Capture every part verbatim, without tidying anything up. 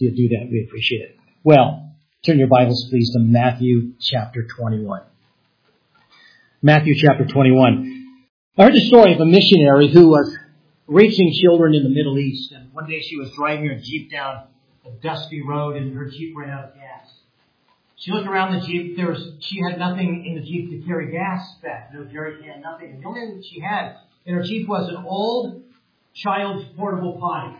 you do that, we appreciate it. Well, turn your Bibles, please, to Matthew chapter twenty-one. Matthew chapter twenty-one. I heard the story of a missionary who was reaching children in the Middle East. And one day she was driving her Jeep down a dusty road and her Jeep ran out of gas. She looked around the Jeep. There was, she had nothing in the Jeep to carry gas back. No jerry can, nothing. And the only thing that she had in her Jeep was an old child's portable potty.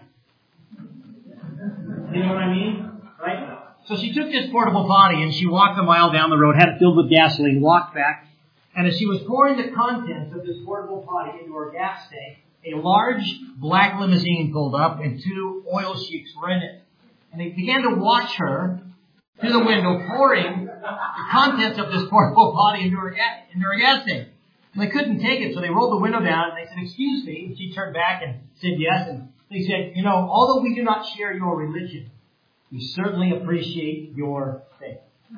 You know what I mean? Right? So she took this portable potty and she walked a mile down the road, had it filled with gasoline, walked back. And as she was pouring the contents of this portable potty into her gas tank, a large black limousine pulled up and two oil sheiks were in it. And they began to watch her through the window pouring the contents of this portable potty into her, gas, into her gas tank. And they couldn't take it, so they rolled the window down and they said, "Excuse me." And she turned back and said yes. And they said, "You know, although we do not share your religion, we certainly appreciate your faith."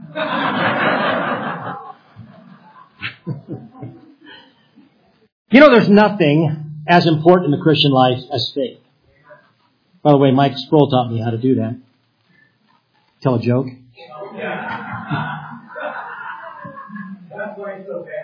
You know, there's nothing as important in the Christian life as faith. By the way, Mike Sproul taught me how to do that. Tell a joke. That's why it's so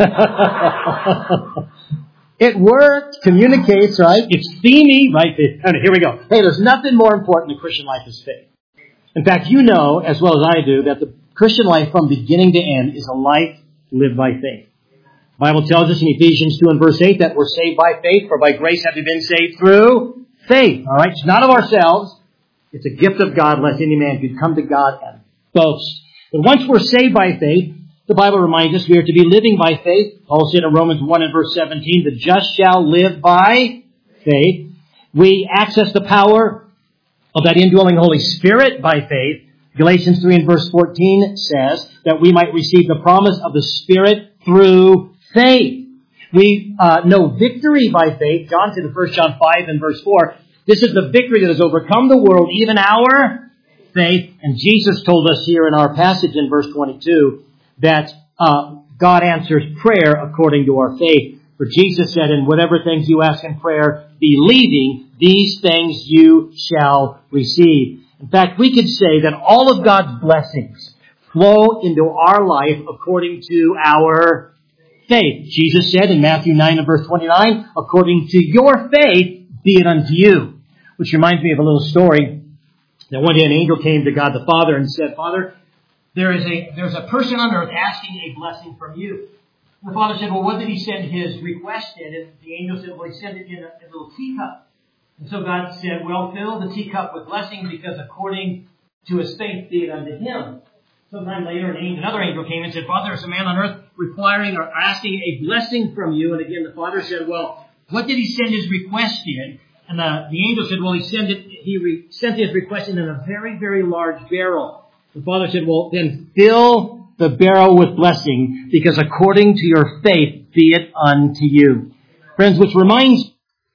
bad. It worked, communicates, right? It's themey, right? Here we go. Hey, there's nothing more important in the Christian life as faith. In fact, you know, as well as I do, that the Christian life from beginning to end is a life lived by faith. The Bible tells us in Ephesians two and verse eight that we're saved by faith, for by grace have you been saved through faith. All right? It's not of ourselves. It's a gift of God, lest any man could come to God and boast. But once we're saved by faith, the Bible reminds us we are to be living by faith. Paul said in Romans one and verse seventeen, "The just shall live by faith." We access the power of that indwelling Holy Spirit by faith. Galatians three and verse fourteen says that we might receive the promise of the Spirit through faith. We uh, know victory by faith. John said in First John five and verse four, "This is the victory that has overcome the world, even our faith." And Jesus told us here in our passage in verse twenty-two that uh, God answers prayer according to our faith. For Jesus said, "In whatever things you ask in prayer, believing, these things you shall receive." In fact, we could say that all of God's blessings flow into our life according to our faith. Jesus said in Matthew nine and verse twenty-nine, "According to your faith, be it unto you." Which reminds me of a little story that one day an angel came to God the Father and said, "Father, there is a there's a person on earth asking a blessing from you." And the Father said, "Well, what did he send his request in?" And the angel said, "Well, he sent it in a, a little teacup." And so God said, "Well, fill the teacup with blessing, because according to his faith be it unto him." Sometime later, an angel, another angel came and said, "Father, there's a man on earth requiring or asking a blessing from you." And again, the Father said, "Well, what did he send his request in?" And the, the angel said, "Well, he sent it. He re, sent his request in a very, very large barrel." The Father said, "Well, then fill the barrel with blessing, because according to your faith be it unto you." Friends, which reminds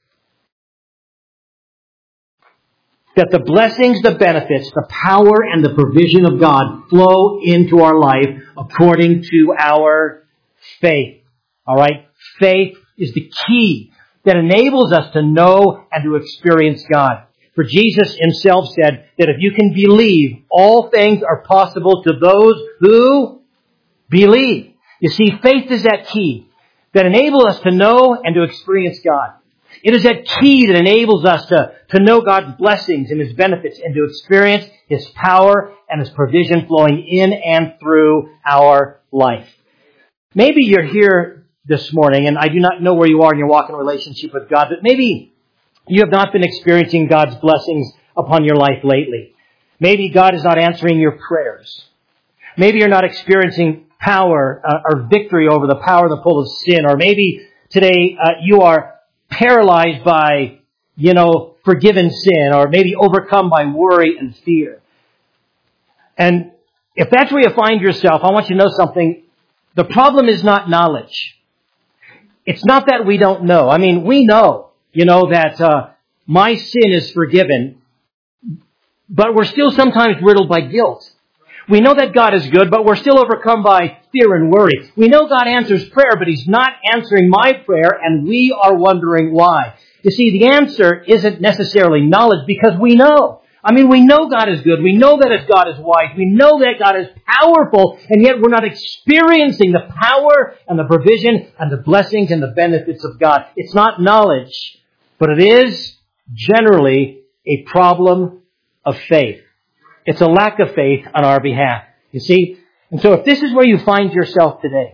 that the blessings, the benefits, the power, and the provision of God flow into our life according to our faith. All right? Faith is the key that enables us to know and to experience God. For Jesus himself said that if you can believe, all things are possible to those who believe. You see, faith is that key that enables us to know and to experience God. It is that key that enables us to, to know God's blessings and his benefits and to experience his power and his provision flowing in and through our life. Maybe you're here this morning, and I do not know where you are in your walk in relationship with God, but maybe you have not been experiencing God's blessings upon your life lately. Maybe God is not answering your prayers. Maybe you're not experiencing power uh, or victory over the power and the pull of sin. Or maybe today uh, you are paralyzed by, you know, forgiven sin, or maybe overcome by worry and fear. And if that's where you find yourself, I want you to know something. The problem is not knowledge. It's not that we don't know. I mean, we know, you know, that uh, my sin is forgiven, but we're still sometimes riddled by guilt. We know that God is good, but we're still overcome by fear and worry. We know God answers prayer, but he's not answering my prayer, and we are wondering why. You see, the answer isn't necessarily knowledge, because we know. I mean, we know God is good. We know that God is wise. We know that God is powerful, and yet we're not experiencing the power and the provision and the blessings and the benefits of God. It's not knowledge, but it is generally a problem of faith. It's a lack of faith on our behalf. You see? And so if this is where you find yourself today,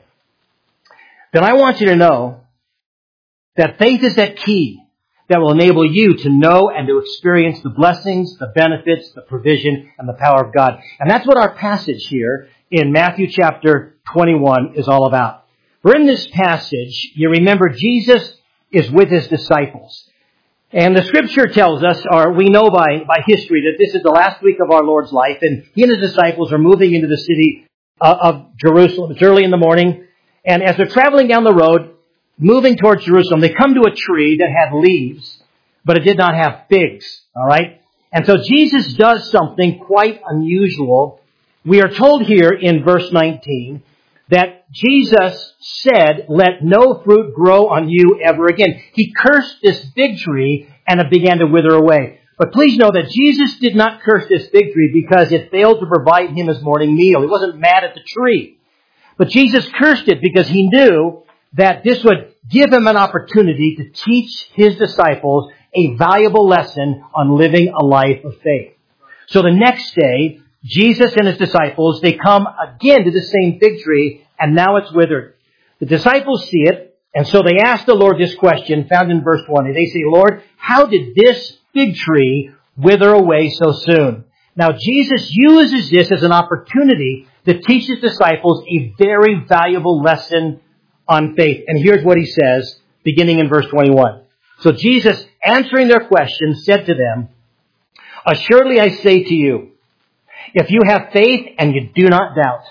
then I want you to know that faith is that key that will enable you to know and to experience the blessings, the benefits, the provision, and the power of God. And that's what our passage here in Matthew chapter twenty-one is all about. For in this passage, you remember Jesus is with his disciples. And the scripture tells us, or we know by, by history, that this is the last week of our Lord's life, and he and his disciples are moving into the city uh, of Jerusalem. It's early in the morning, and as they're traveling down the road, moving towards Jerusalem, they come to a tree that had leaves, but it did not have figs, all right? And so Jesus does something quite unusual. We are told here in verse nineteen that Jesus said, "Let no fruit grow on you ever again." He cursed this fig tree and it began to wither away. But please know that Jesus did not curse this fig tree because it failed to provide him his morning meal. He wasn't mad at the tree. But Jesus cursed it because he knew that this would give him an opportunity to teach his disciples a valuable lesson on living a life of faith. So the next day, Jesus and his disciples, they come again to the same fig tree, and now it's withered. The disciples see it, and so they ask the Lord this question, found in verse twenty. They say, "Lord, how did this fig tree wither away so soon?" Now, Jesus uses this as an opportunity to teach his disciples a very valuable lesson on faith. And here's what he says, beginning in verse twenty-one. So Jesus, answering their question, said to them, "Assuredly I say to you, if you have faith and you do not doubt,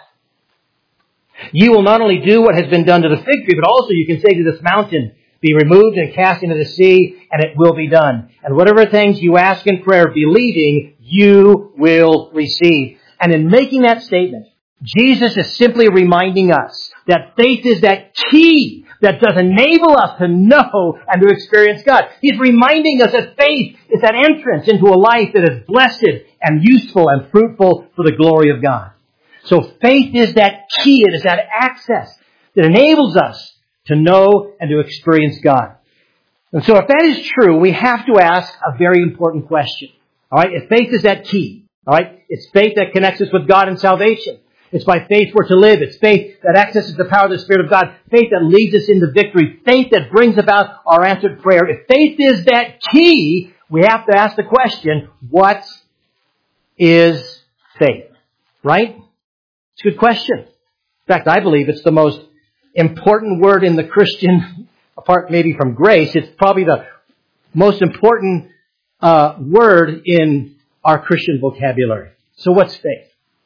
you will not only do what has been done to the fig tree, but also you can say to this mountain, be removed and cast into the sea, and it will be done. And whatever things you ask in prayer, believing, you will receive." And in making that statement, Jesus is simply reminding us that faith is that key that does enable us to know and to experience God. He's reminding us that faith is that entrance into a life that is blessed and useful and fruitful for the glory of God. So faith is that key. It is that access that enables us to know and to experience God. And so if that is true, we have to ask a very important question. All right? If faith is that key, all right? It's faith that connects us with God and salvation. It's by faith we're to live. It's faith that accesses the power of the Spirit of God. Faith that leads us into victory. Faith that brings about our answered prayer. If faith is that key, we have to ask the question, what is faith? Right? It's a good question. In fact, I believe it's the most important word in the Christian, apart maybe from grace. It's probably the most important uh, word in our Christian vocabulary. So what's faith?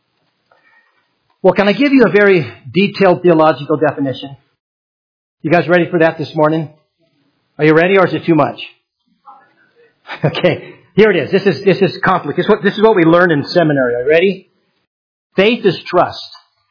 Well, can I give you a very detailed theological definition? You guys ready for that this morning? Are you ready, or is it too much? Okay, here it is. This is this is complicated. This is what, this is what we learned in seminary. Are you ready? Faith is trust.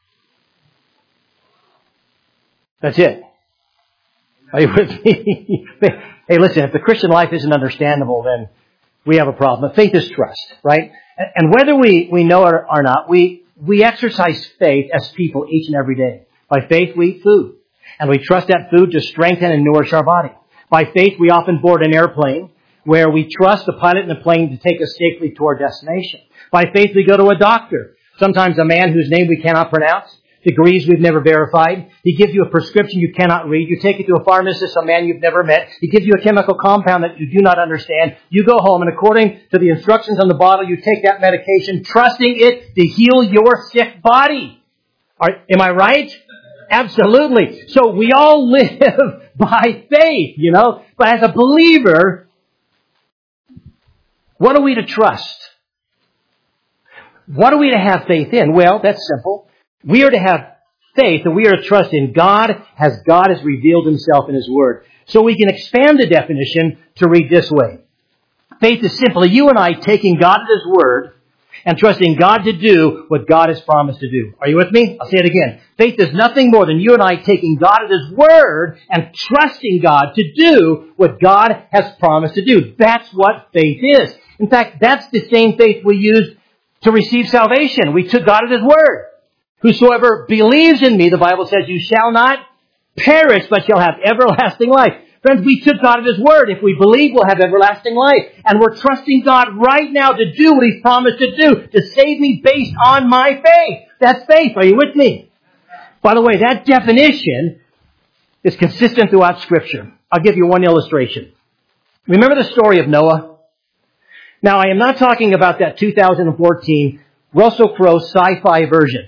That's it. Are you with me? Hey, listen, if the Christian life isn't understandable, then we have a problem. But faith is trust, right? And whether we, we know it or not, we We exercise faith as people each and every day. By faith, we eat food. And we trust that food to strengthen and nourish our body. By faith, we often board an airplane where we trust the pilot in the plane to take us safely to our destination. By faith, we go to a doctor. Sometimes a man whose name we cannot pronounce, degrees we've never verified. He gives you a prescription you cannot read. You take it to a pharmacist, a man you've never met. He gives you a chemical compound that you do not understand. You go home, and according to the instructions on the bottle, you take that medication, trusting it to heal your sick body. Are, am I right? Absolutely. So we all live by faith, you know. But as a believer, what are we to trust? What are we to have faith in? Well, that's simple. We are to have faith and we are to trust in God as God has revealed himself in his word. So we can expand the definition to read this way. Faith is simply you and I taking God at his word and trusting God to do what God has promised to do. Are you with me? I'll say it again. Faith is nothing more than you and I taking God at his word and trusting God to do what God has promised to do. That's what faith is. In fact, that's the same faith we used to receive salvation. We took God at His word. Whosoever believes in me, the Bible says, you shall not perish, but shall have everlasting life. Friends, we took God at His word. If we believe, we'll have everlasting life. And we're trusting God right now to do what He's promised to do, to save me based on my faith. That's faith. Are you with me? By the way, that definition is consistent throughout Scripture. I'll give you one illustration. Remember the story of Noah? Now, I am not talking about that two thousand fourteen Russell Crowe sci-fi version.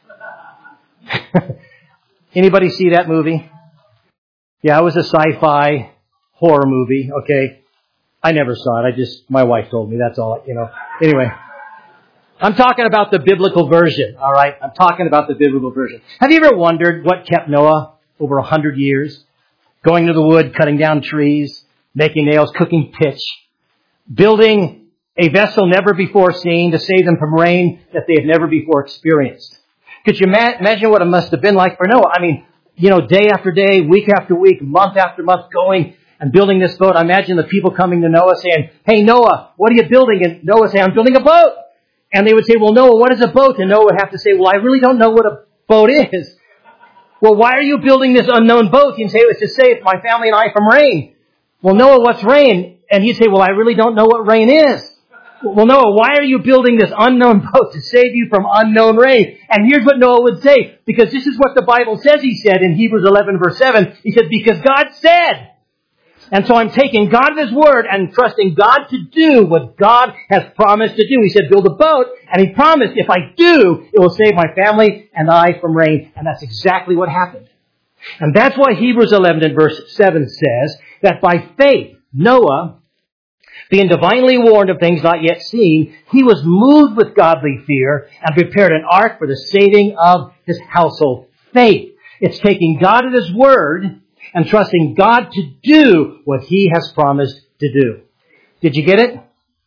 Anybody see that movie? Yeah, it was a sci-fi horror movie, okay? I never saw it. I just, my wife told me, that's all, you know. Anyway, I'm talking about the biblical version, all right? I'm talking about the biblical version. Have you ever wondered what kept Noah over a hundred years? Going to the wood, cutting down trees, making nails, cooking pitch, building a vessel never before seen to save them from rain that they had never before experienced. Could you ma- imagine what it must have been like for Noah? I mean, you know, day after day, week after week, month after month, going and building this boat. I imagine the people coming to Noah saying, hey, Noah, what are you building? And Noah saying, I'm building a boat. And they would say, well, Noah, what is a boat? And Noah would have to say, well, I really don't know what a boat is. Well, why are you building this unknown boat? He'd say, it's to save my family and I from rain. Well, Noah, what's rain? And he'd say, well, I really don't know what rain is. Well, Noah, why are you building this unknown boat to save you from unknown rain? And here's what Noah would say, because this is what the Bible says he said in Hebrews eleven verse seven. He said, because God said. And so I'm taking God at His word and trusting God to do what God has promised to do. He said, build a boat, and He promised, if I do, it will save my family and I from rain. And that's exactly what happened. And that's why Hebrews eleven and verse seven says that by faith, Noah, being divinely warned of things not yet seen, he was moved with godly fear and prepared an ark for the saving of his household. Faith. It's taking God at His word and trusting God to do what He has promised to do. Did you get it?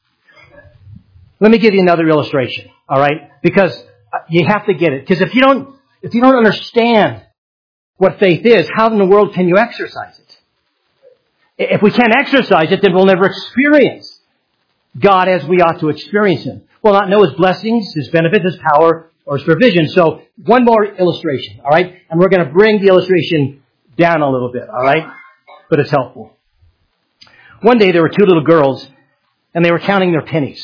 Let me give you another illustration, all right? Because you have to get it. Because if you don't, if you don't understand what faith is, how in the world can you exercise it? If we can't exercise it, then we'll never experience God as we ought to experience Him. We'll not know His blessings, His benefits, His power, or His provision. So, one more illustration, all right? And we're going to bring the illustration down a little bit, all right? But it's helpful. One day there were two little girls, and they were counting their pennies.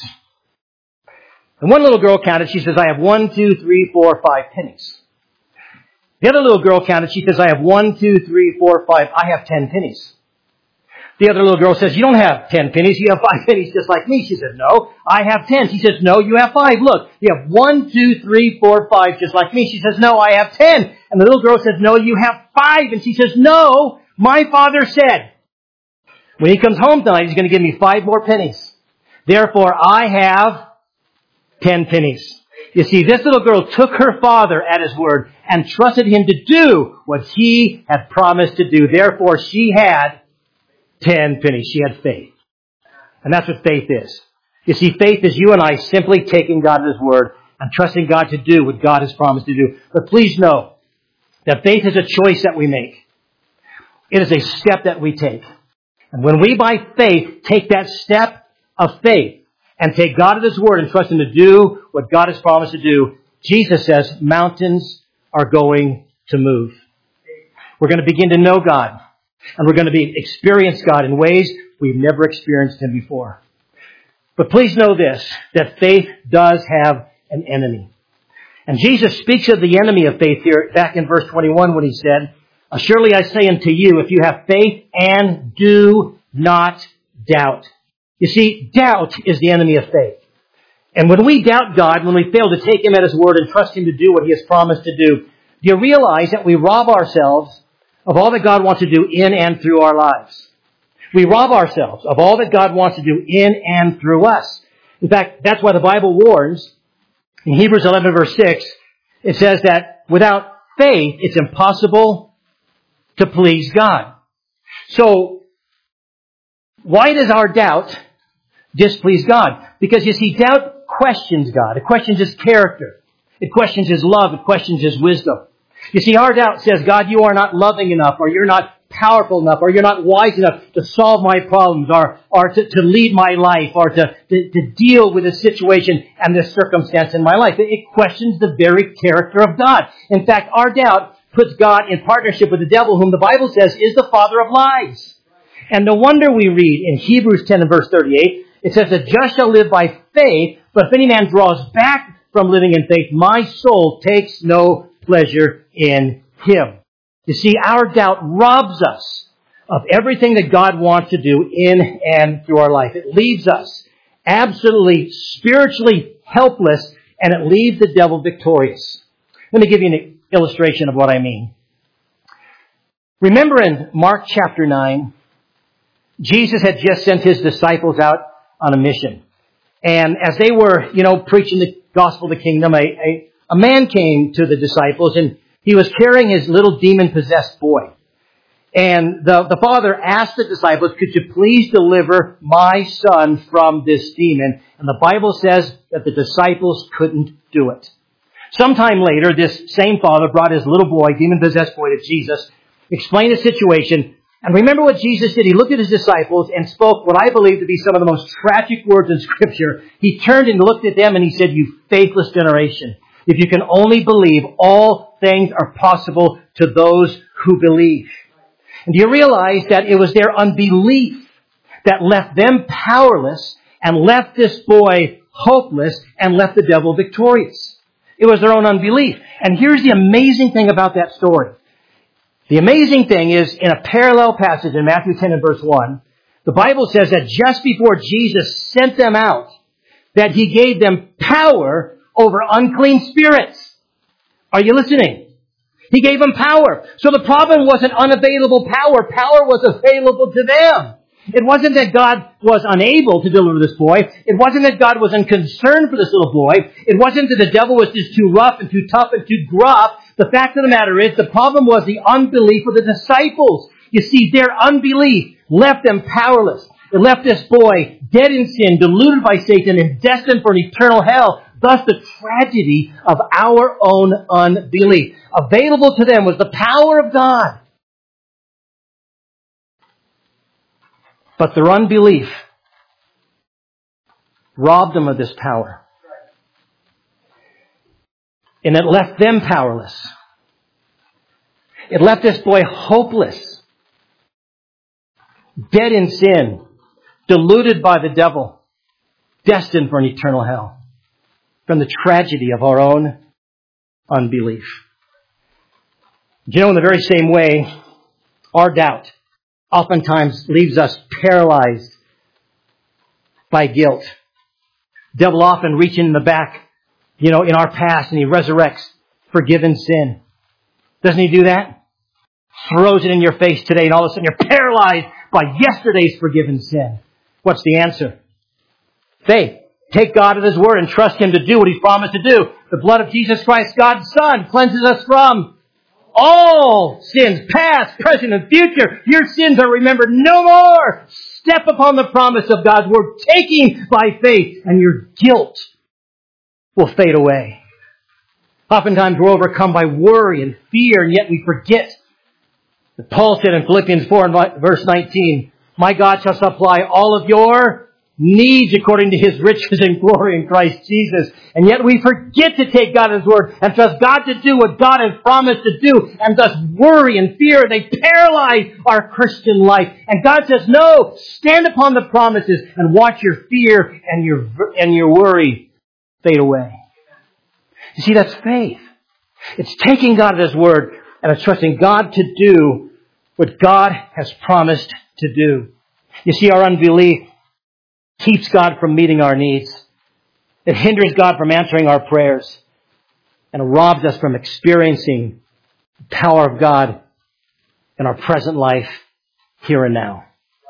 And one little girl counted, she says, I have one, two, three, four, five pennies. The other little girl counted, she says, I have one, two, three, four, five, I have ten pennies. The other little girl says, you don't have ten pennies, you have five pennies just like me. She says, no, I have ten. She says, no, you have five. Look, you have one, two, three, four, five just like me. She says, no, I have ten. And the little girl says, no, you have five. And she says, no, my father said, when he comes home tonight, he's going to give me five more pennies. Therefore, I have ten pennies. You see, this little girl took her father at his word and trusted him to do what he had promised to do. Therefore, she had ten pennies. She had faith. And that's what faith is. You see, faith is you and I simply taking God at His word and trusting God to do what God has promised to do. But please know that faith is a choice that we make. It is a step that we take. And when we, by faith, take that step of faith and take God at His word and trust Him to do what God has promised to do, Jesus says mountains are going to move. We're going to begin to know God. And we're going to be experience God in ways we've never experienced Him before. But please know this, that faith does have an enemy. And Jesus speaks of the enemy of faith here back in verse twenty-one when He said, surely I say unto you, if you have faith and do not doubt. You see, doubt is the enemy of faith. And when we doubt God, when we fail to take Him at His word and trust Him to do what He has promised to do, do you realize that we rob ourselves of all that God wants to do in and through our lives? We rob ourselves of all that God wants to do in and through us. In fact, that's why the Bible warns in Hebrews eleven verse six, it says that without faith, it's impossible to please God. So, why does our doubt displease God? Because you see, doubt questions God. It questions His character. It questions His love. It questions His wisdom. You see, our doubt says, God, you are not loving enough, or you're not powerful enough, or you're not wise enough to solve my problems, or, or to, to lead my life, or to, to, to deal with this situation and this circumstance in my life. It questions the very character of God. In fact, our doubt puts God in partnership with the devil, whom the Bible says is the father of lies. And no wonder we read in Hebrews ten and verse thirty-eight, it says, the just shall live by faith, but if any man draws back from living in faith, my soul takes no pleasure in him. You see, our doubt robs us of everything that God wants to do in and through our life. It leaves us absolutely spiritually helpless, and it leaves the devil victorious. Let me give you an illustration of what I mean. Remember in Mark chapter nine, Jesus had just sent his disciples out on a mission. And as they were, you know, preaching the gospel of the kingdom, a, a, a man came to the disciples, and he was carrying his little demon-possessed boy. And the, the father asked the disciples, could you please deliver my son from this demon? And the Bible says that the disciples couldn't do it. Sometime later, this same father brought his little boy, demon-possessed boy, to Jesus, explained the situation. And remember what Jesus did? He looked at his disciples and spoke what I believe to be some of the most tragic words in Scripture. He turned and looked at them and he said, you faithless generation. If you can only believe, all things are possible to those who believe. And do you realize that it was their unbelief that left them powerless and left this boy hopeless and left the devil victorious? It was their own unbelief. And here's the amazing thing about that story. The amazing thing is, in a parallel passage in Matthew ten and verse one, the Bible says that just before Jesus sent them out, that he gave them power over unclean spirits. Are you listening? He gave them power. So the problem wasn't unavailable power. Power was available to them. It wasn't that God was unable to deliver this boy. It wasn't that God was unconcerned for this little boy. It wasn't that the devil was just too rough and too tough and too gruff. The fact of the matter is, the problem was the unbelief of the disciples. You see, their unbelief left them powerless. It left this boy dead in sin, deluded by Satan, and destined for an eternal hell. Thus the tragedy of our own unbelief. Available to them was the power of God. But their unbelief robbed them of this power. And it left them powerless. It left this boy hopeless, dead in sin, deluded by the devil, destined for an eternal hell. From the tragedy of our own unbelief. You know, in the very same way, our doubt oftentimes leaves us paralyzed by guilt. The devil often reaches in the back, you know, in our past, and he resurrects forgiven sin. Doesn't he do that? Throws it in your face today, and all of a sudden you're paralyzed by yesterday's forgiven sin. What's the answer? Faith. Take God at His word and trust Him to do what He's promised to do. The blood of Jesus Christ, God's Son, cleanses us from all sins, past, present, and future. Your sins are remembered no more. Step upon the promise of God's word, taking by faith, and your guilt will fade away. Oftentimes we're overcome by worry and fear, and yet we forget that Paul said in Philippians four and verse nineteen, my God shall supply all of your needs according to His riches and glory in Christ Jesus. And yet we forget to take God at His word and trust God to do what God has promised to do. And thus worry and fear, they paralyze our Christian life. And God says, no, stand upon the promises and watch your fear and your, and your worry fade away. You see, that's faith. It's taking God at His word and it's trusting God to do what God has promised to do. You see, our unbelief keeps God from meeting our needs. It hinders God from answering our prayers. And it robs us from experiencing the power of God in our present life, here and now.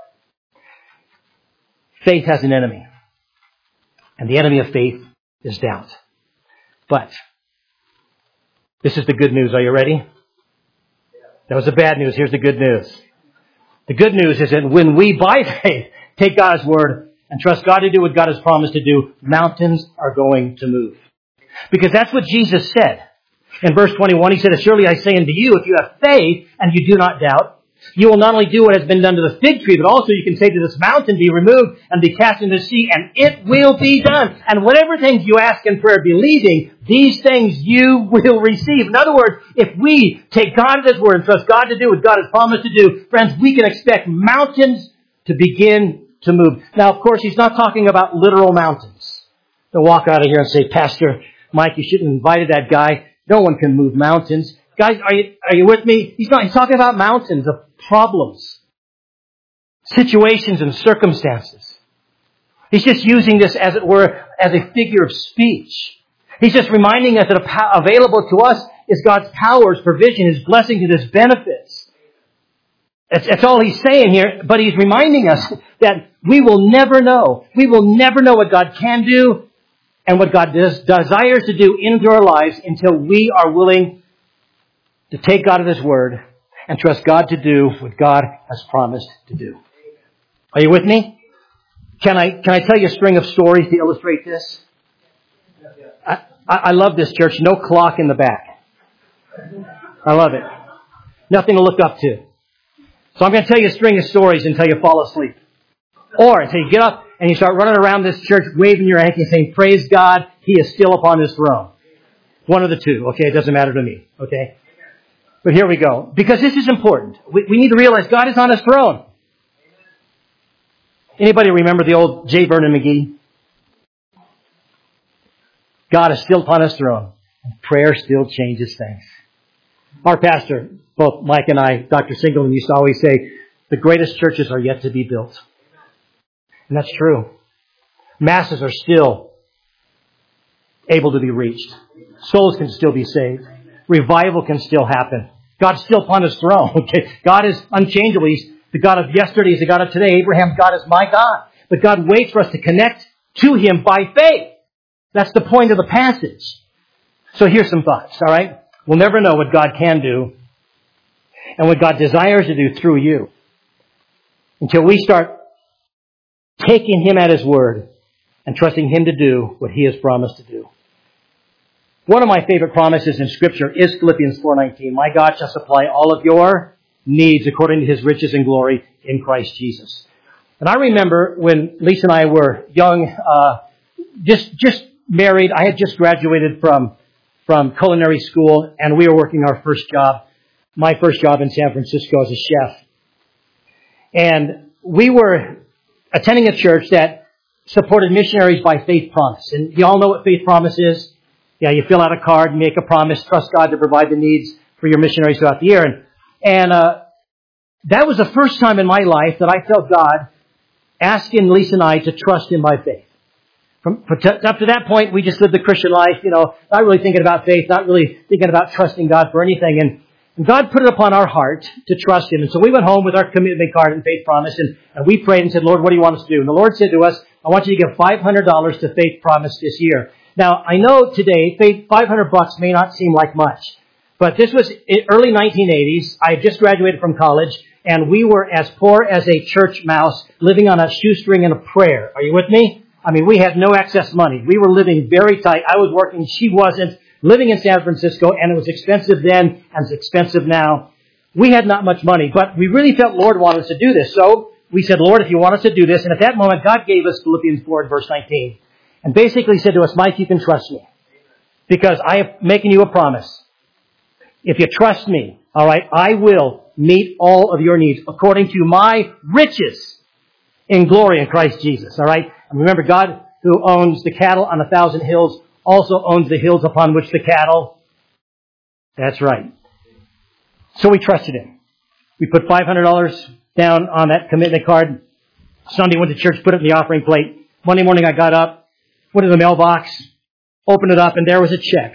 Faith has an enemy. And the enemy of faith is doubt. But this is the good news. Are you ready? That was the bad news. Here's the good news. The good news is that when we, by faith, take God's word and trust God to do what God has promised to do, mountains are going to move. Because that's what Jesus said. In verse twenty-one, He said, surely I say unto you, if you have faith and you do not doubt, You will not only do what has been done to the fig tree, but also you can say to this mountain, be removed and be cast into the sea, and it will be done. And whatever things you ask in prayer, believing, these things you will receive. In other words, if we take God at His word and trust God to do what God has promised to do, friends, we can expect mountains to begin to move. Now, of course, He's not talking about literal mountains. Don't walk out of here and say, Pastor Mike, you shouldn't have invited that guy. No one can move mountains. Guys, are you, are you with me? He's not, he's talking about mountains of problems, situations and circumstances. He's just using this, as it were, as a figure of speech. He's just reminding us that available to us is God's power, His provision, His blessings, and His benefits. That's, that's all He's saying here, but He's reminding us that we will never know. We will never know what God can do and what God des- desires to do into our lives until we are willing to take God at His word and trust God to do what God has promised to do. Are you with me? Can I can I tell you a string of stories to illustrate this? I, I love this church. No clock in the back. I love it. Nothing to look up to. So I'm going to tell you a string of stories until you fall asleep. Or until you get up and you start running around this church waving your hanky and saying, praise God, He is still upon His throne. One of the two. Okay, it doesn't matter to me. Okay? But here we go. Because this is important. We, we need to realize God is on His throne. Anybody remember the old J. Vernon McGee? God is still upon His throne. And prayer still changes things. Our pastor, both Mike and I, Doctor Singleton, used to always say, the greatest churches are yet to be built. And that's true. Masses are still able to be reached. Souls can still be saved. Revival can still happen. God's still upon His throne. Okay? God is unchangeable. He's the God of yesterday. He's the God of today. Abraham's God is my God. But God waits for us to connect to Him by faith. That's the point of the passage. So here's some thoughts, all right? We'll never know what God can do and what God desires to do through you until we start taking Him at His word and trusting Him to do what He has promised to do. One of my favorite promises in Scripture is Philippians four nineteen. My God shall supply all of your needs according to His riches and glory in Christ Jesus. And I remember when Lisa and I were young, uh, just just married. I had just graduated from from culinary school, and we were working our first job, my first job in San Francisco as a chef. And we were attending a church that supported missionaries by faith promise. And you all know what faith promise is? Yeah, you fill out a card, you make a promise, trust God to provide the needs for your missionaries throughout the year. And, and uh, that was the first time in my life that I felt God asking Lisa and I to trust Him by faith. From, up to that point, we just lived the Christian life, you know, not really thinking about faith, not really thinking about trusting God for anything. And, and God put it upon our heart to trust Him. And so we went home with our commitment card and faith promise, and, and we prayed and said, Lord, what do you want us to do? And the Lord said to us, I want you to give five hundred dollars to Faith Promise this year. Now, I know today, faith, five hundred bucks may not seem like much, but this was early nineteen eighties. I had just graduated from college, and we were as poor as a church mouse, living on a shoestring and a prayer. Are you with me? I mean, we had no excess money. We were living very tight. I was working, she wasn't, living in San Francisco, and it was expensive then, and it's expensive now. We had not much money, but we really felt Lord wanted us to do this. So we said, Lord, if you want us to do this, and at that moment, God gave us Philippians four, verse nineteen. And basically said to us, Mike, you can trust me because I am making you a promise. If you trust me, all right, I will meet all of your needs according to my riches in glory in Christ Jesus, all right? And remember, God who owns the cattle on a thousand hills also owns the hills upon which the cattle. That's right. So we trusted Him. We put five hundred dollars down on that commitment card. Sunday went to church, put it in the offering plate. Monday morning I got up, went to the mailbox, opened it up, and there was a check.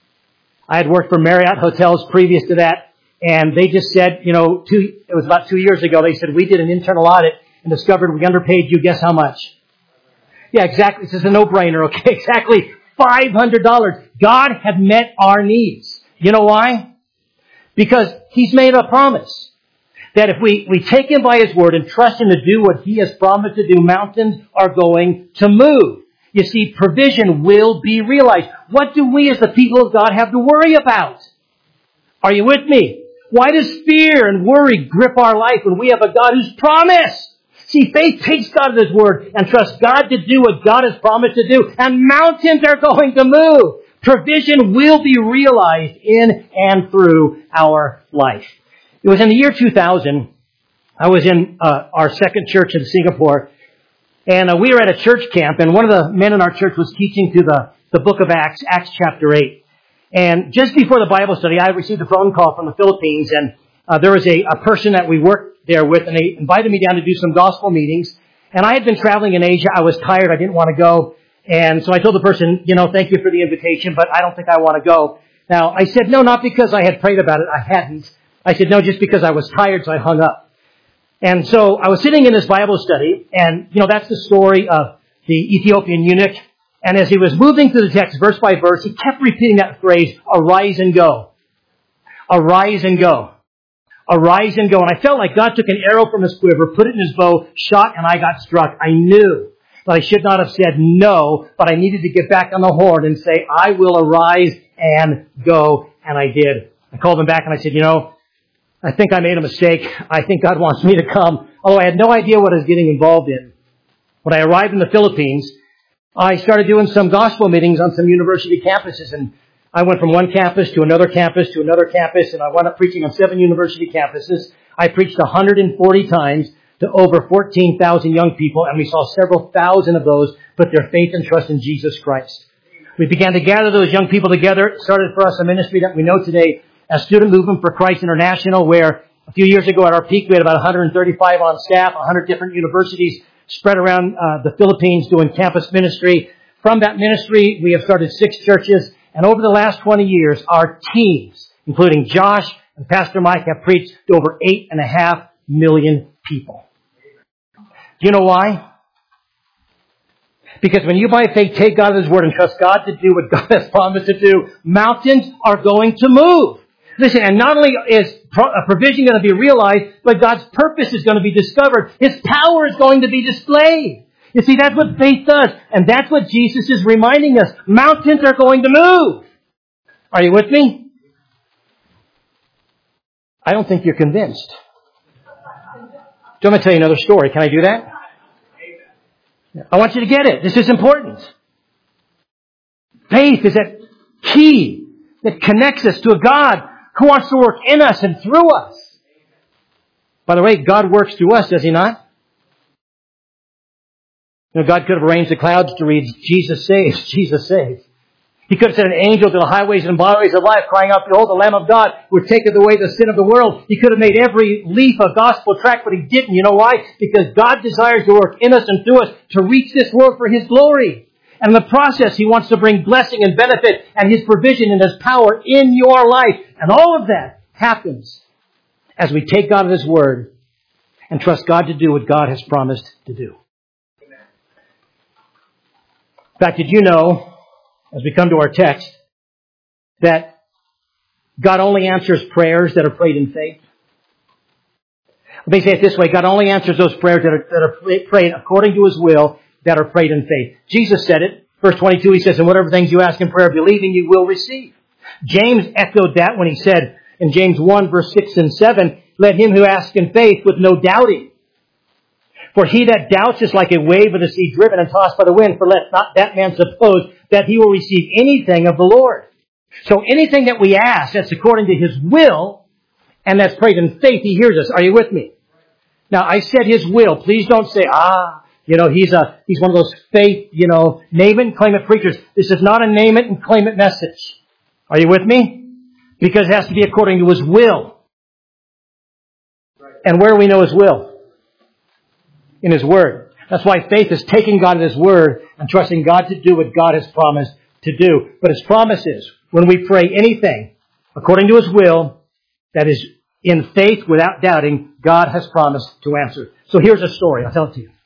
I had worked for Marriott Hotels previous to that, and they just said, you know, two, it was about two years ago, they said, we did an internal audit and discovered we underpaid you. Guess how much? Yeah, exactly. This is a no-brainer, okay? Exactly. five hundred dollars. God had met our needs. You know why? Because He's made a promise that if we, we take Him by His word and trust Him to do what He has promised to do, mountains are going to move. You see, provision will be realized. What do we as the people of God have to worry about? Are you with me? Why does fear and worry grip our life when we have a God who's promised? See, faith takes God at His word and trusts God to do what God has promised to do. And mountains are going to move. Provision will be realized in and through our life. It was in the year two thousand. I was in uh, our second church in Singapore. And uh, we were at a church camp. And one of the men in our church was teaching through the, the book of Acts, Acts chapter eight. And just before the Bible study, I received a phone call from the Philippines. And uh, there was a, a person that we worked there with. And they invited me down to do some gospel meetings. And I had been traveling in Asia. I was tired. I didn't want to go. And so I told the person, you know, thank you for the invitation, but I don't think I want to go. Now, I said, no, not because I had prayed about it. I hadn't. I said, no, just because I was tired, so I hung up. And so I was sitting in this Bible study, and, you know, that's the story of the Ethiopian eunuch. And as he was moving through the text, verse by verse, he kept repeating that phrase, arise and go. Arise and go. Arise and go. And I felt like God took an arrow from his quiver, put it in his bow, shot, and I got struck. I knew that I should not have said no, but I needed to get back on the horn and say, I will arise and go. And I did. I called him back and I said, you know, I think I made a mistake. I think God wants me to come. Although I had no idea what I was getting involved in. When I arrived in the Philippines, I started doing some gospel meetings on some university campuses. And I went from one campus to another campus to another campus. And I wound up preaching on seven university campuses. I preached one hundred forty times to over fourteen thousand young people. And we saw several thousand of those put their faith and trust in Jesus Christ. We began to gather those young people together. It started for us a ministry that we know today as Student Movement for Christ International, where a few years ago at our peak, we had about one hundred thirty-five on staff, one hundred different universities spread around uh, the Philippines doing campus ministry. From that ministry, we have started six churches. And over the last twenty years, our teams, including Josh and Pastor Mike, have preached to over eight and a half million people. Do you know why? Because when you by faith take God at His word and trust God to do what God has promised to do, mountains are going to move. Listen, and not only is a provision going to be realized, but God's purpose is going to be discovered. His power is going to be displayed. You see, that's what faith does. And that's what Jesus is reminding us. Mountains are going to move. Are you with me? I don't think you're convinced. Do you want me to tell you another story? Can I do that? I want you to get it. This is important. Faith is that key that connects us to a God who wants to work in us and through us. By the way, God works through us, does He not? You know, God could have arranged the clouds to read, Jesus saves, Jesus saves. He could have sent an angel to the highways and byways of life, crying out, behold, the Lamb of God who taketh away the sin of the world. He could have made every leaf a gospel tract, but He didn't. You know why? Because God desires to work in us and through us to reach this world for His glory. And in the process, He wants to bring blessing and benefit and His provision and His power in your life. And all of that happens as we take God at His word and trust God to do what God has promised to do. In fact, did you know, as we come to our text, that God only answers prayers that are prayed in faith? Let me say it this way. God only answers those prayers that are, that are prayed according to His will, that are prayed in faith. Jesus said it. Verse twenty-two, He says, and whatever things you ask in prayer, believing you will receive. James echoed that when he said in James one, verse six and seven, let him who asks in faith with no doubting. For he that doubts is like a wave of the sea driven and tossed by the wind. For let not that man suppose that he will receive anything of the Lord. So anything that we ask that's according to His will and that's prayed in faith, He hears us. Are you with me? Now, I said His will. Please don't say, ah, you know, he's a he's one of those faith, you know, name it and claim it preachers. This is not a name it and claim it message. Are you with me? Because it has to be according to His will. And where do we know His will? In His Word. That's why faith is taking God at His word and trusting God to do what God has promised to do. But His promise is, when we pray anything according to His will, that is in faith without doubting, God has promised to answer. So here's a story. I'll tell it to you.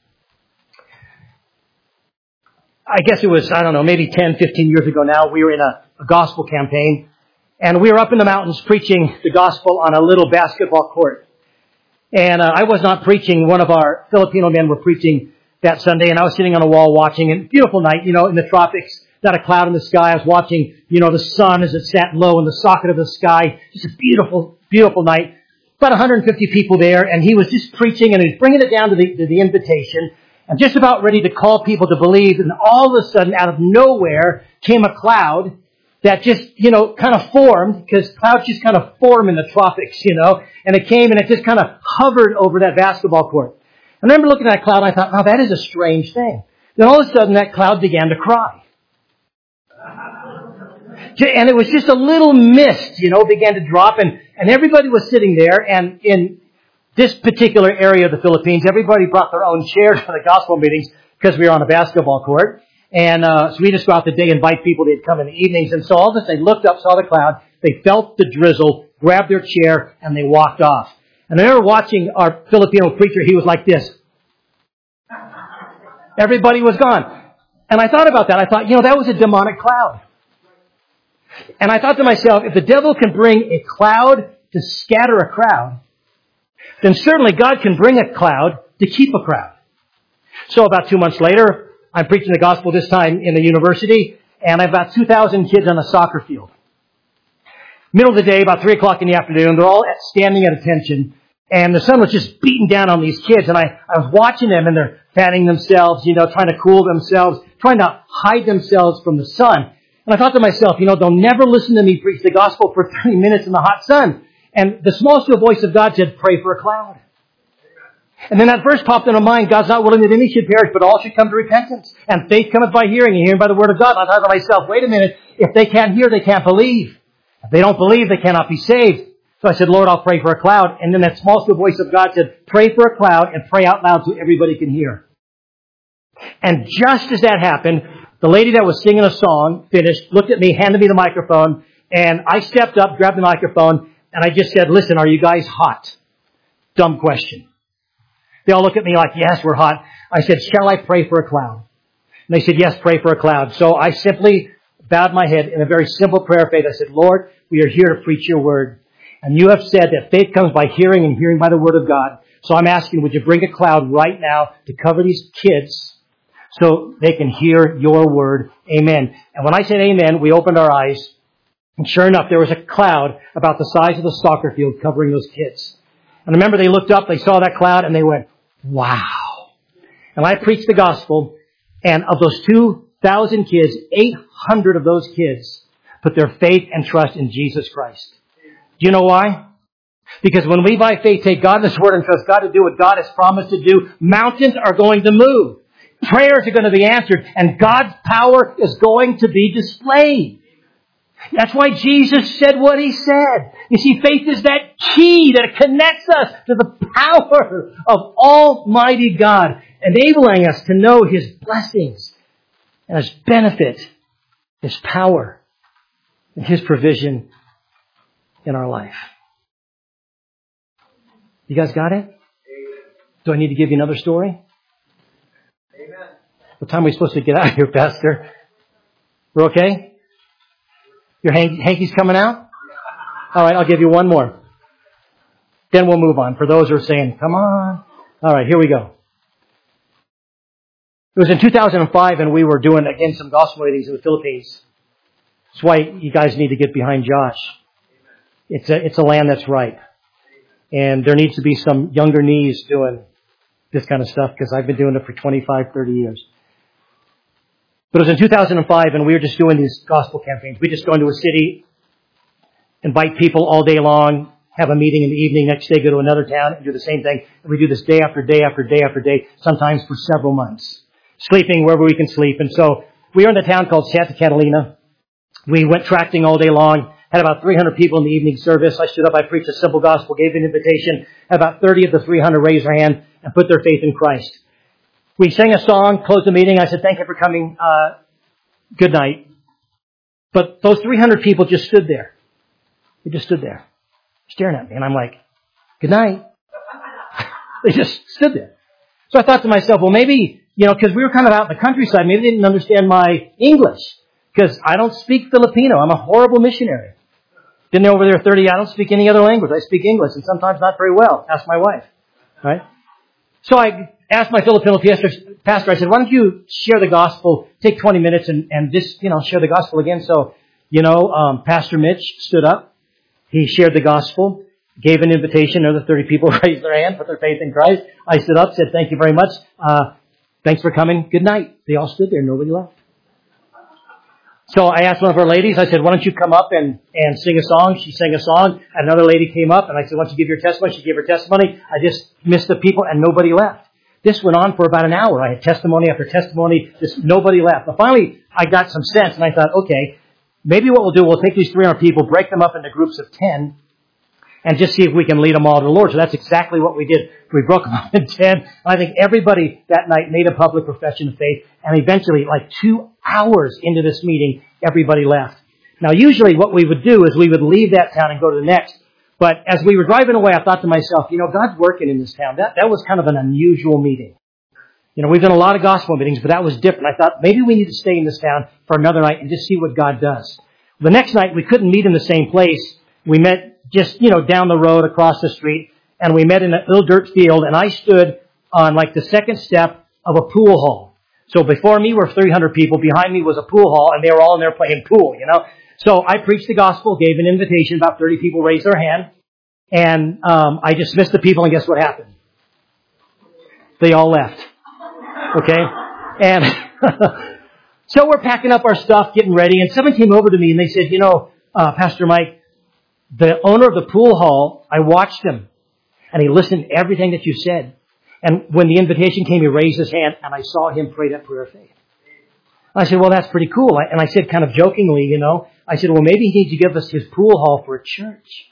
I guess it was, I don't know, maybe ten, fifteen years ago now, we were in a, a gospel campaign. And we were up in the mountains preaching the gospel on a little basketball court. And uh, I was not preaching. One of our Filipino men were preaching that Sunday. And I was sitting on a wall watching. And beautiful night, you know, in the tropics. Not a cloud in the sky. I was watching, you know, the sun as it sat low in the socket of the sky. Just a beautiful beautiful night. About one hundred fifty people there, and he was just preaching, and he was bringing it down to the, to the invitation, and just about ready to call people to believe, and all of a sudden, out of nowhere, came a cloud that just, you know, kind of formed, because clouds just kind of form in the tropics, you know, and it came and it just kind of hovered over that basketball court. And I remember looking at that cloud, and I thought, wow, that is a strange thing. Then all of a sudden, that cloud began to cry. And it was just a little mist, you know, began to drop, and, and everybody was sitting there, and in this particular area of the Philippines, everybody brought their own chairs for the gospel meetings because we were on a basketball court. And uh, so we just go out the day, invite people, they'd come in the evenings, and so all of a sudden they looked up, saw the cloud, they felt the drizzle, grabbed their chair, and they walked off. And I remember watching our Filipino preacher, he was like this. Everybody was gone. And I thought about that. I thought, you know, that was a demonic cloud. And I thought to myself, if the devil can bring a cloud to scatter a crowd, then certainly God can bring a cloud to keep a crowd. So about two months later, I'm preaching the gospel this time in a university, and I have about two thousand kids on a soccer field. Middle of the day, about three o'clock in the afternoon, they're all standing at attention, and the sun was just beating down on these kids, and I, I was watching them, and they're fanning themselves, you know, trying to cool themselves, trying to hide themselves from the sun. And I thought to myself, you know, they'll never listen to me preach the gospel for thirty minutes in the hot sun. And the small still voice of God said, pray for a cloud. And then that verse popped into my mind, God's not willing that any should perish, but all should come to repentance. And faith cometh by hearing, and hearing by the word of God. And I thought to myself, wait a minute, if they can't hear, they can't believe. If they don't believe, they cannot be saved. So I said, Lord, I'll pray for a cloud. And then that small still voice of God said, pray for a cloud and pray out loud so everybody can hear. And just as that happened, the lady that was singing a song finished, looked at me, handed me the microphone, and I stepped up, grabbed the microphone, and I just said, listen, are you guys hot? Dumb question. They all look at me like, yes, we're hot. I said, shall I pray for a cloud? And they said, yes, pray for a cloud. So I simply bowed my head in a very simple prayer of faith. I said, Lord, we are here to preach your word. And you have said that faith comes by hearing and hearing by the word of God. So I'm asking, would you bring a cloud right now to cover these kids so they can hear your word? Amen. And when I said amen, we opened our eyes. And sure enough, there was a cloud about the size of the soccer field covering those kids. And remember, they looked up, they saw that cloud, and they went, wow. And I preached the gospel, and of those two thousand kids, eight hundred of those kids put their faith and trust in Jesus Christ. Do you know why? Because when we by faith take God in His word and trust God to do what God has promised to do, mountains are going to move. Prayers are going to be answered, and God's power is going to be displayed. That's why Jesus said what He said. You see, faith is that key that connects us to the power of Almighty God, enabling us to know His blessings and His benefit, His power, and His provision in our life. You guys got it? Do I need to give you another story? Amen. What time are we supposed to get out of here, Pastor? We're okay? Your hank- hanky's coming out? All right, I'll give you one more. Then we'll move on. For those who are saying, come on. All right, here we go. It was in two thousand five, and we were doing, again, some gospel meetings in the Philippines. That's why you guys need to get behind Josh. It's a, it's a land that's ripe. And there needs to be some younger knees doing this kind of stuff, because I've been doing it for twenty-five, thirty years. But it was in two thousand five, and we were just doing these gospel campaigns. We just go into a city, invite people all day long, have a meeting in the evening, next day go to another town and do the same thing. And we do this day after day after day after day, sometimes for several months. Sleeping wherever we can sleep. And so we were in a town called Santa Catalina. We went tracting all day long, had about three hundred people in the evening service. I stood up, I preached a simple gospel, gave an invitation, had about thirty of the three hundred raise their hand and put their faith in Christ. We sang a song, closed the meeting. I said, thank you for coming. Uh, good night. But those three hundred people just stood there. They just stood there, staring at me. And I'm like, good night. They just stood there. So I thought to myself, well, maybe, you know, because we were kind of out in the countryside, maybe they didn't understand my English. Because I don't speak Filipino. I'm a horrible missionary. Been there over there thirty. I don't speak any other language. I speak English, and sometimes not very well. Ask my wife. Right? So I asked my Filipino pastor, I said, why don't you share the gospel, take twenty minutes and, and just, you know, share the gospel again. So, you know, um, Pastor Mitch stood up. He shared the gospel. gave an invitation. Another thirty people raised their hand, put their faith in Christ. I stood up, said, thank you very much. Uh, thanks for coming. Good night. They all stood there. Nobody left. So I asked one of our ladies, I said, why don't you come up and, and sing a song? She sang a song. Another lady came up and I said, why don't you give your testimony? She gave her testimony. I just missed the people and nobody left. This went on for about an hour. I had testimony after testimony. Just nobody left. But finally, I got some sense and I thought, okay, maybe what we'll do, we'll take these three hundred people, break them up into groups of ten, and just see if we can lead them all to the Lord. So that's exactly what we did. We broke them up in ten. I think everybody that night made a public profession of faith. And eventually, like two hours into this meeting, everybody left. Now, usually what we would do is we would leave that town and go to the next. But as we were driving away, I thought to myself, you know, God's working in this town. That, that was kind of an unusual meeting. You know, we've done a lot of gospel meetings, but that was different. I thought maybe we need to stay in this town for another night and just see what God does. The next night, we couldn't meet in the same place. We met just, you know, down the road across the street, and we met in a little dirt field, and I stood on like the second step of a pool hall. So before me were three hundred people, behind me was a pool hall, and they were all in there playing pool, you know. So I preached the gospel, gave an invitation, about thirty people raised their hand, and um, I dismissed the people, and guess what happened? They all left. Okay? And so we're packing up our stuff, getting ready, and someone came over to me, and they said, you know, uh, Pastor Mike, the owner of the pool hall, I watched him, and he listened to everything that you said. And when the invitation came, he raised his hand, and I saw him pray that prayer of faith. I said, well, that's pretty cool. And I said, kind of jokingly, you know, I said, well, maybe he needs to give us his pool hall for a church.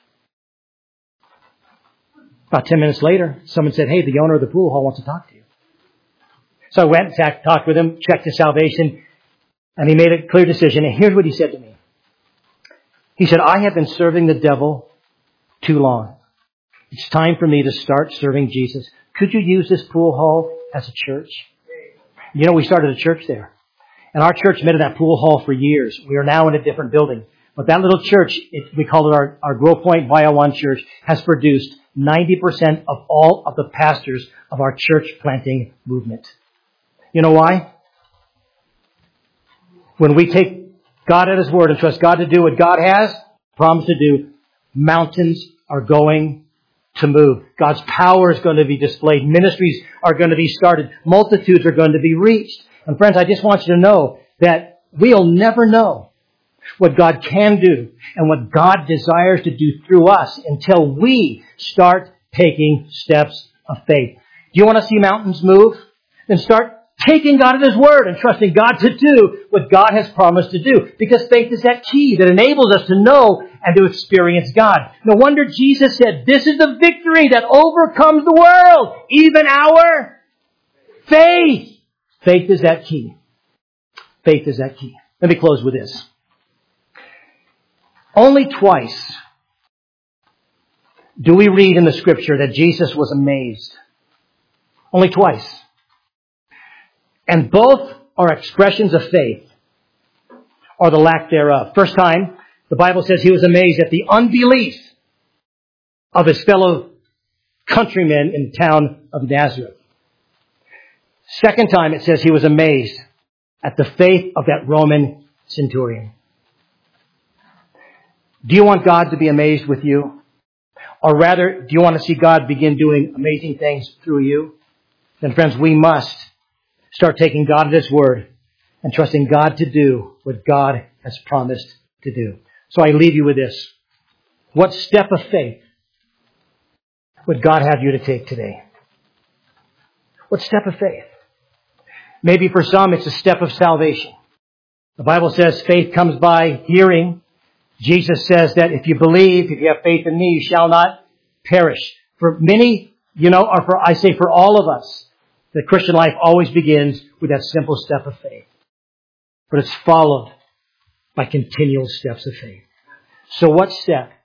About ten minutes later, someone said, hey, the owner of the pool hall wants to talk to you. So I went and talked with him, checked his salvation, and he made a clear decision. And here's what he said to me. He said, I have been serving the devil too long. It's time for me to start serving Jesus. Could you use this pool hall as a church? You know, we started a church there. And our church met in that pool hall for years. We are now in a different building. But that little church, it, we call it our, our Grow Point Via One Church, has produced ninety percent of all of the pastors of our church planting movement. You know why? When we take God at His word and trust God to do what God has promised to do, mountains are going to move. God's power is going to be displayed. Ministries are going to be started. Multitudes are going to be reached. And friends, I just want you to know that we'll never know what God can do and what God desires to do through us until we start taking steps of faith. Do you want to see mountains move? Then start taking God at His word and trusting God to do what God has promised to do. Because faith is that key that enables us to know and to experience God. No wonder Jesus said, this is the victory that overcomes the world, even our faith. Faith is that key. Faith is that key. Let me close with this. Only twice do we read in the Scripture that Jesus was amazed. Only twice. And both are expressions of faith, or the lack thereof. First time, the Bible says He was amazed at the unbelief of His fellow countrymen in the town of Nazareth. Second time, it says He was amazed at the faith of that Roman centurion. Do you want God to be amazed with you? Or rather, do you want to see God begin doing amazing things through you? Then friends, we must start taking God at His word and trusting God to do what God has promised to do. So I leave you with this. What step of faith would God have you to take today? What step of faith? Maybe for some, it's a step of salvation. The Bible says faith comes by hearing. Jesus says that if you believe, if you have faith in me, you shall not perish. For many, you know, or for, I say for all of us, the Christian life always begins with that simple step of faith. But it's followed by continual steps of faith. So what step